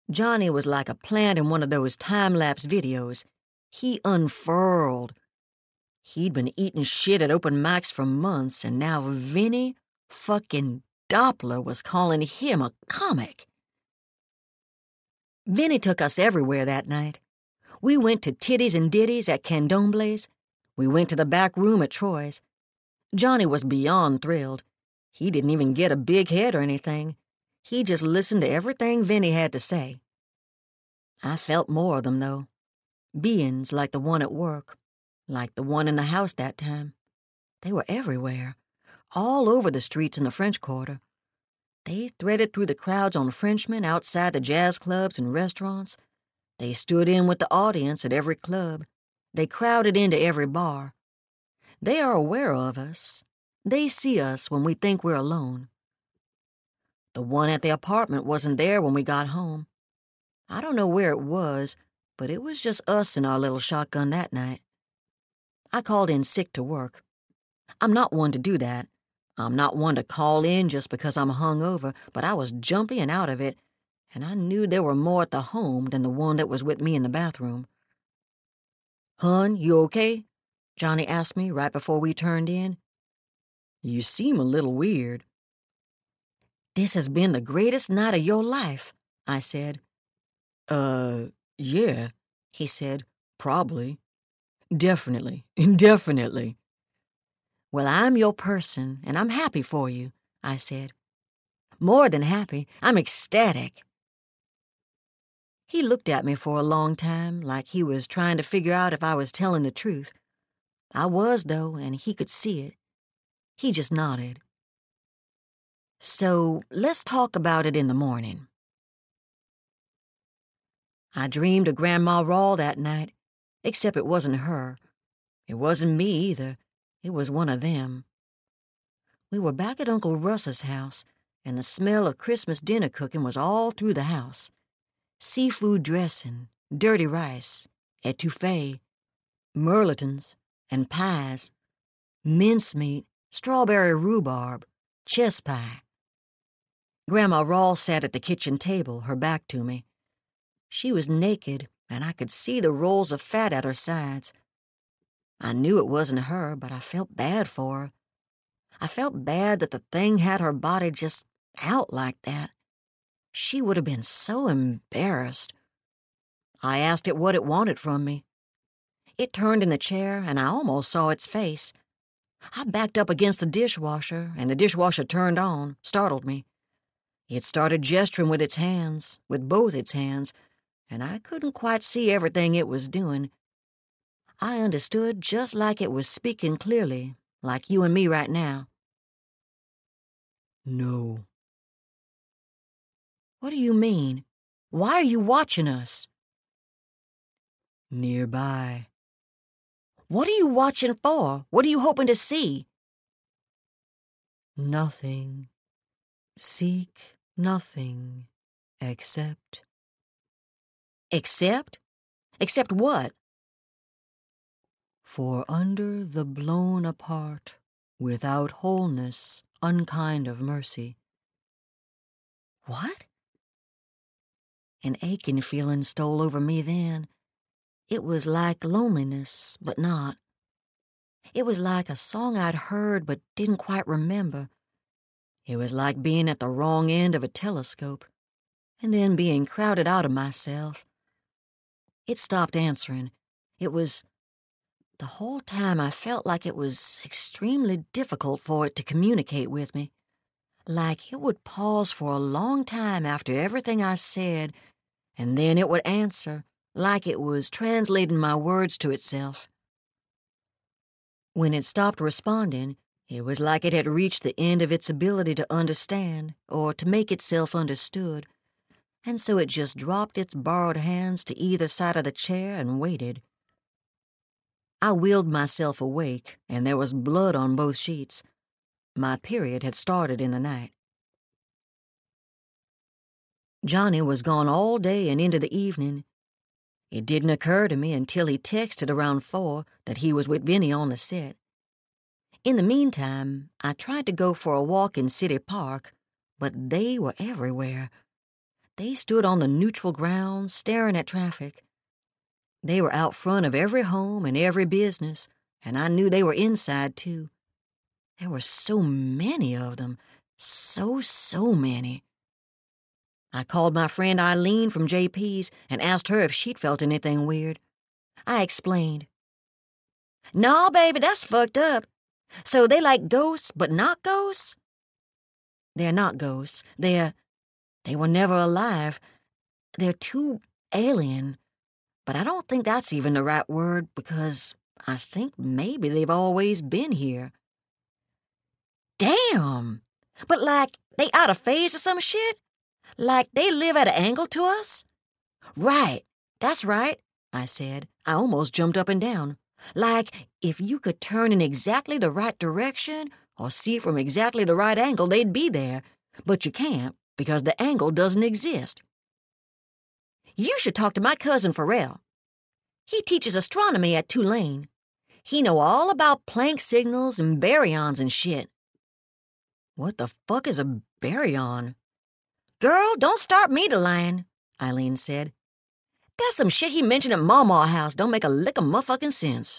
Johnny was like a plant in one of those time-lapse videos. He unfurled. He'd been eating shit at open mics for months, and now Vinny fucking Doppler was calling him a comic. Vinny took us everywhere that night. We went to Titties and Ditties at Candomble's. We went to the back room at Troy's. Johnny was beyond thrilled. He didn't even get a big head or anything. He just listened to everything Vinny had to say. I felt more of them, though. Beings like the one at work, like the one in the house that time. They were everywhere, all over the streets in the French Quarter. They threaded through the crowds on Frenchmen outside the jazz clubs and restaurants. They stood in with the audience at every club. They crowded into every bar. They are aware of us. They see us when we think we're alone. The one at the apartment wasn't there when we got home. I don't know where it was, but it was just us in our little shotgun that night. I called in sick to work. I'm not one to do that. I'm not one to call in just because I'm hungover, but I was jumpy and out of it, and I knew there were more at the home than the one that was with me in the bathroom. "Hun, you okay?" Johnny asked me right before we turned in. "You seem a little weird." "This has been the greatest night of your life," I said. Yeah," he said. "Probably. Definitely, definitely." "Well, I'm your person, and I'm happy for you," I said. "More than happy, I'm ecstatic." He looked at me for a long time, like he was trying to figure out if I was telling the truth. I was, though, and he could see it. He just nodded. "So let's talk about it in the morning." I dreamed of Grandma Rawl that night, except it wasn't her. It wasn't me either. It was one of them. We were back at Uncle Russ's house, and the smell of Christmas dinner cooking was all through the house. Seafood dressing, dirty rice, etouffee, merlotins, and pies, mincemeat, strawberry rhubarb, chess pie. Grandma Rawl sat at the kitchen table, her back to me. She was naked, and I could see the rolls of fat at her sides. I knew it wasn't her, but I felt bad for her. I felt bad that the thing had her body just out like that. She would have been so embarrassed. I asked it what it wanted from me. It turned in the chair, and I almost saw its face. I backed up against the dishwasher, and the dishwasher turned on, startled me. It started gesturing with its hands, with both its hands, and I couldn't quite see everything it was doing. I understood just like it was speaking clearly, like you and me right now. "No." "What do you mean? Why are you watching us?" "Nearby." "What are you watching for? What are you hoping to see?" "Nothing. Seek nothing except." "Except? Except what?" "For under the blown apart, without wholeness, unkind of mercy." What? An aching feeling stole over me then. It was like loneliness, but not. It was like a song I'd heard but didn't quite remember. It was like being at the wrong end of a telescope, and then being crowded out of myself. It stopped answering. It was... The whole time I felt like it was extremely difficult for it to communicate with me. Like it would pause for a long time after everything I said, and then it would answer, like it was translating my words to itself. When it stopped responding, it was like it had reached the end of its ability to understand or to make itself understood, and so it just dropped its borrowed hands to either side of the chair and waited. I willed myself awake, and there was blood on both sheets. My period had started in the night. Johnny was gone all day and into the evening. It didn't occur to me until he texted around 4 that he was with Vinny on the set. In the meantime, I tried to go for a walk in City Park, but they were everywhere. They stood on the neutral ground, staring at traffic. They were out front of every home and every business, and I knew they were inside, too. There were so many of them. So many. I called my friend Eileen from JP's and asked her if she'd felt anything weird. I explained. "No, baby, that's fucked up. So they like ghosts, but not ghosts?" "They're not ghosts. They were never alive. They're too alien. But I don't think that's even the right word, because I think maybe they've always been here." "Damn! But like, they out of phase or some shit? Like they live at an angle to us?" "Right, that's right," I said. I almost jumped up and down. "Like, if you could turn in exactly the right direction or see from exactly the right angle, they'd be there. But you can't, because the angle doesn't exist. You should talk to my cousin Pharrell. He teaches astronomy at Tulane. He know all about Planck signals and baryons and shit." "What the fuck is a baryon?" "Girl, don't start me to lying," Eileen said. "That's some shit he mentioned at Mawmaw House. Don't make a lick of motherfucking sense."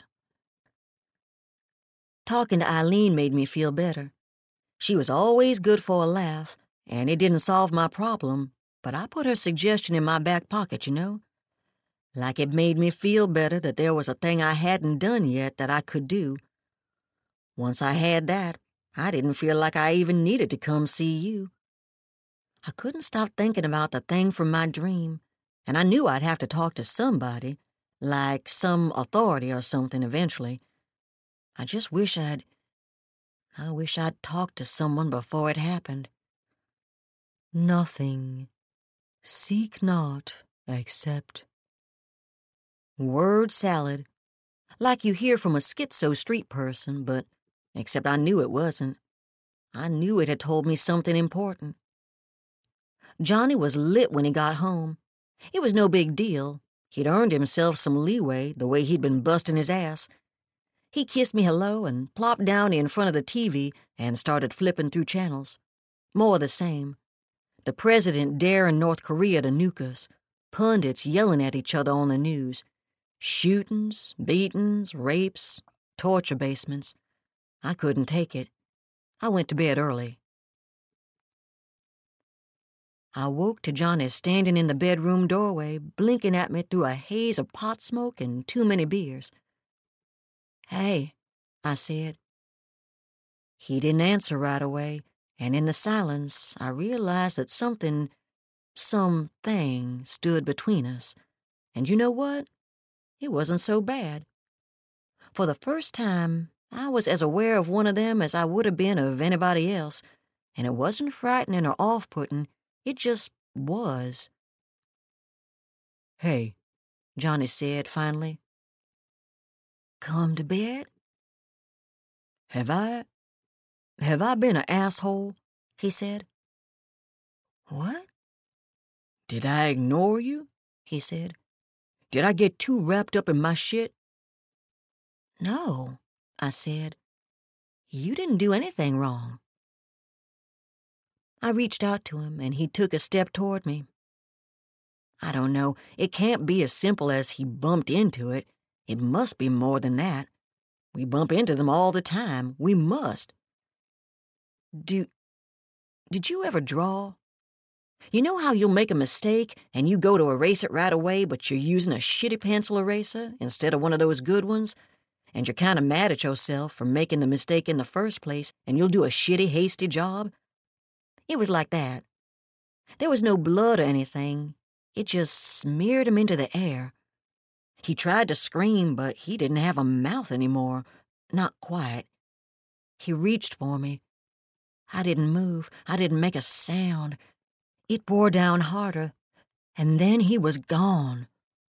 Talking to Eileen made me feel better. She was always good for a laugh, and it didn't solve my problem, but I put her suggestion in my back pocket, you know? Like it made me feel better that there was a thing I hadn't done yet that I could do. Once I had that, I didn't feel like I even needed to come see you. I couldn't stop thinking about the thing from my dream, and I knew I'd have to talk to somebody, like some authority or something eventually. I just wish I'd talked to someone before it happened. "Nothing. Seek not, except." Word salad. Like you hear from a schizo street person, but except I knew it wasn't. I knew it had told me something important. Johnny was lit when he got home. It was no big deal. He'd earned himself some leeway, the way he'd been busting his ass. He kissed me hello and plopped down in front of the TV and started flipping through channels. More of the same. The president daring North Korea to nuke us. Pundits yelling at each other on the news. Shootings, beatings, rapes, torture basements. I couldn't take it. I went to bed early. I woke to Johnny standing in the bedroom doorway, blinking at me through a haze of pot smoke and too many beers. "Hey," I said. He didn't answer right away, and in the silence I realized that something stood between us. And you know what? It wasn't so bad. For the first time, I was as aware of one of them as I would have been of anybody else, and it wasn't frightening or off-putting. It just was. "Hey," Johnny said finally. "Come to bed?" Have I been an asshole?" he said. "What?" "Did I ignore you?" he said. "Did I get too wrapped up in my shit?" "No," I said. "You didn't do anything wrong." I reached out to him, and he took a step toward me. I don't know, it can't be as simple as he bumped into it. It must be more than that. We bump into them all the time. We must. Did you ever draw? You know how you'll make a mistake and you go to erase it right away, but you're using a shitty pencil eraser instead of one of those good ones? And you're kind of mad at yourself for making the mistake in the first place, and you'll do a shitty, hasty job? It was like that. There was no blood or anything. It just smeared him into the air. He tried to scream, but he didn't have a mouth anymore. Not quite. He reached for me. I didn't move. I didn't make a sound. It bore down harder, and then he was gone.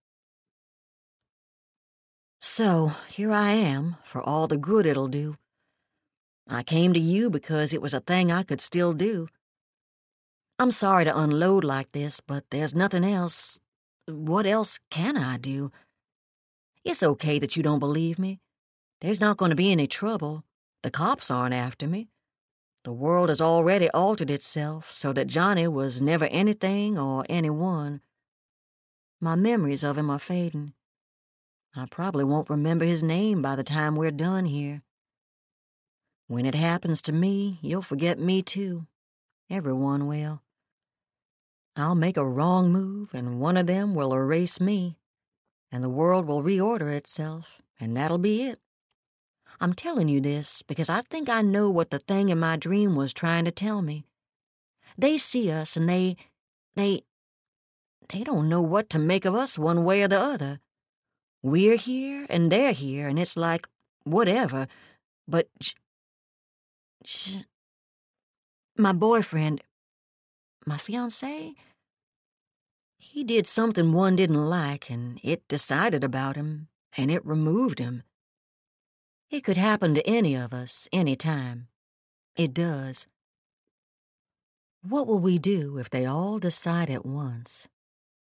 So here I am, for all the good it'll do. I came to you because it was a thing I could still do. I'm sorry to unload like this, but there's nothing else. What else can I do? It's okay that you don't believe me. There's not going to be any trouble. The cops aren't after me. The world has already altered itself so that Johnny was never anything or anyone. My memories of him are fading. I probably won't remember his name by the time we're done here. When it happens to me, you'll forget me too. Everyone will. I'll make a wrong move, and one of them will erase me, and the world will reorder itself, and that'll be it. I'm telling you this because I think I know what the thing in my dream was trying to tell me. They see us, and they don't know what to make of us one way or the other. We're here, and they're here, and it's like, whatever, but my boyfriend, my fiancé, he did something one didn't like, and it decided about him, and it removed him. It could happen to any of us, any time. It does. What will we do if they all decide at once?